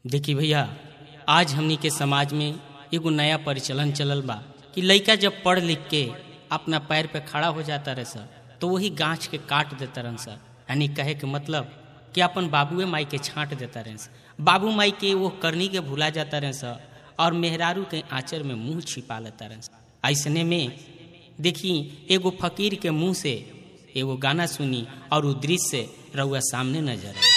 देखी भैया, आज हमनी के समाज में एगो नया परिचलन चलल बा कि लइका जब पढ़ लिख के अपना पैर पे खड़ा हो जाता रहे सर तो वही गांच के काट देता रहन सर। यानी कहे के मतलब कि अपन बाबुए माई के छांट देता रहे सर। बाबू माई के वो करनी के भुला जाता रहे सर और मेहरारू के आंचर में मुंह छिपा लेता रहे सर। ऐसने में देखी एगो फकीर के मुंह से एगो गाना सुनी और वो दृश्य रउआ सामने नजर आए।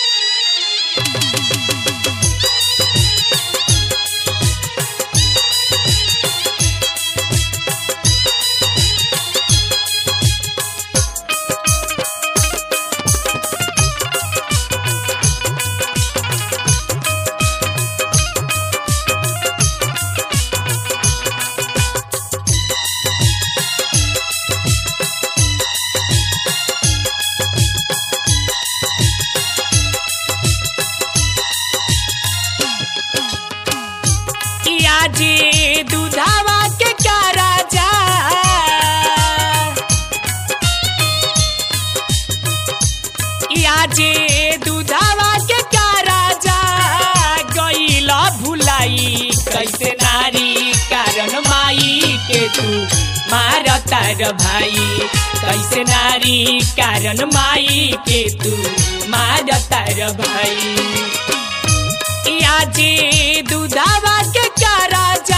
जी दूधावा के क्या राजा जे दूधावा के क्या राजा गईला भुलाई कैसे नारी कारण माई के तू मारता रे भाई कैसे नारी कारण माई के तू मारता रे भाई जे दूधावा के क्या राजा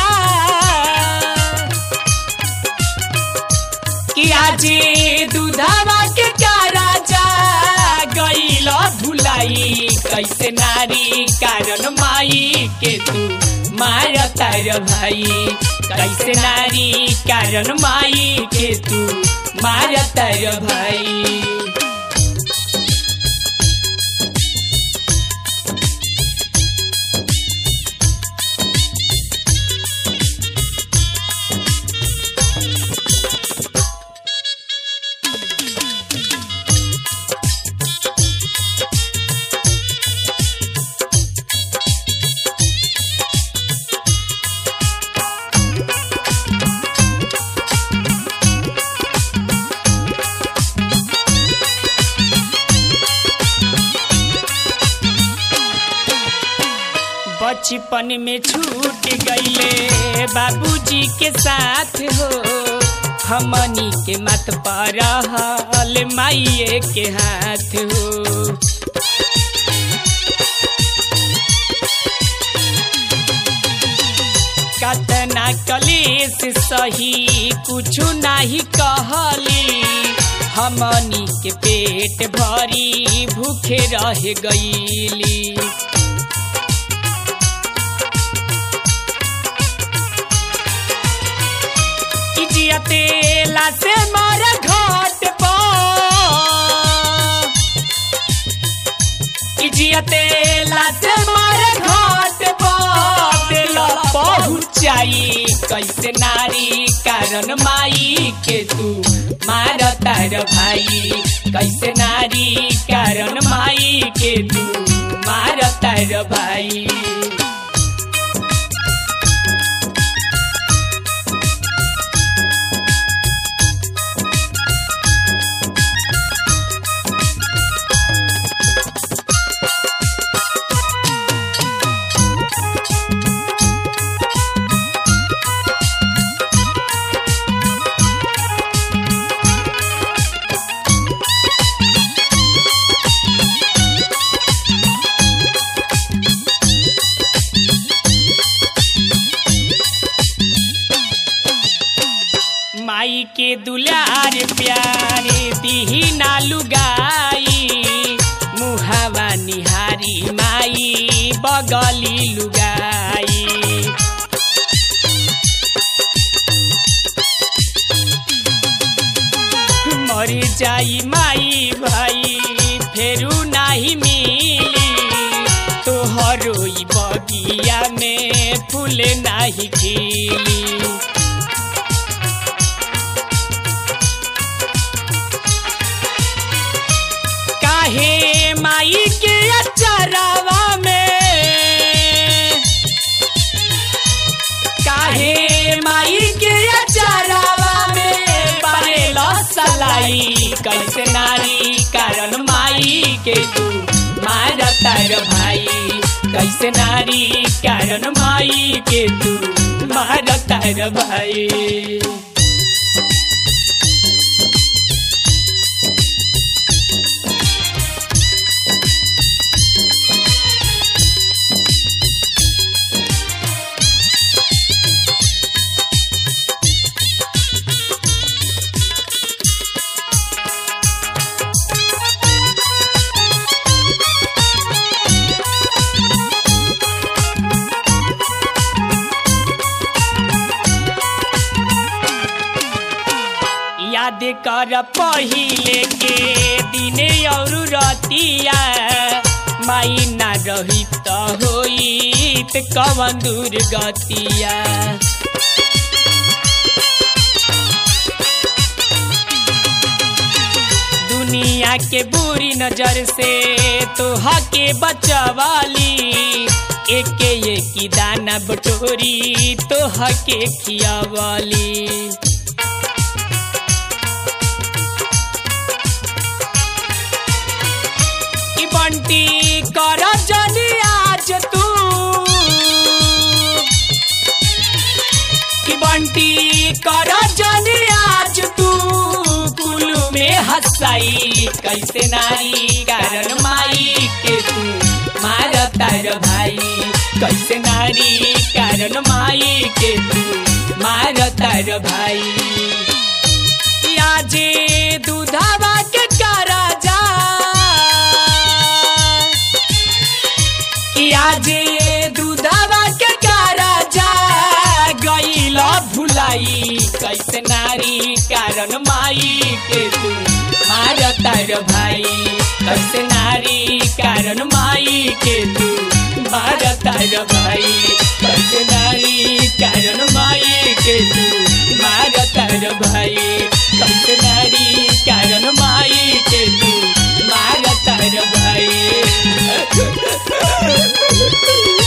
जे दूधावा के क्या राजा गईला भुलाई कैसे नारी कारण माई के तू मारता रे भाई कैसे नारी कारण माई के तू मारता रे भाई। बचपन में छूट गईले बाबूजी के साथ हो हमनी के मत पर रहल माइये के हाथ हो। कतना कलेश सही कुछु नहीं कहली हमनी के पेट भरी भूखे रह गईली। तेला से मारा घाट तेला से मारा घाट तेला पहुँचाई कैसे नारी कारण माई के तू मारता रे भाई कैसे नारी कारण माई के तू मारता रे भाई। माई के दुलार प्यारे दिही ना लुगाई मुहावा निहारी माई बगली लुगाई। मर जाई माई भाई फेरू नाही मिली तोहरो बगिया में फूल नाही खिली। काहे माई के अचरावा में काहे माई के अचरावा में परेला सलाई कैसे नारी कारण माई के तू मारता रे भाई कैसे नारी कारण माई के तू मारता रे भाई। याद कर पहिले के दिने और रतिया माई ना रही त होइत कवन दुर्गतिया। दुनिया के बुरी नजर से तोहा के बचवाली एके एकी दाना बटोरी तोहा के खियावाली। बंटी कर जनी आज तू कि बंटी कर जनी आज तू कुल में हंसाई कैसे नारी कारण माई के तू मारता रे भाई। कैसे नारी कारण माई के तू मारता रे भाई। आजे दूधावा के करा जा आजे दूधावा के कारा जा गईला भुलाई कैसे नारी कारण माई के तू मारता रे भाई। कैसे नारी कारण माई के तू मारता रे भाई। कैसे नारी कारण माई के तू मारता रे भाई। कैसे नारी कारण माई के तू मारता रे भाई।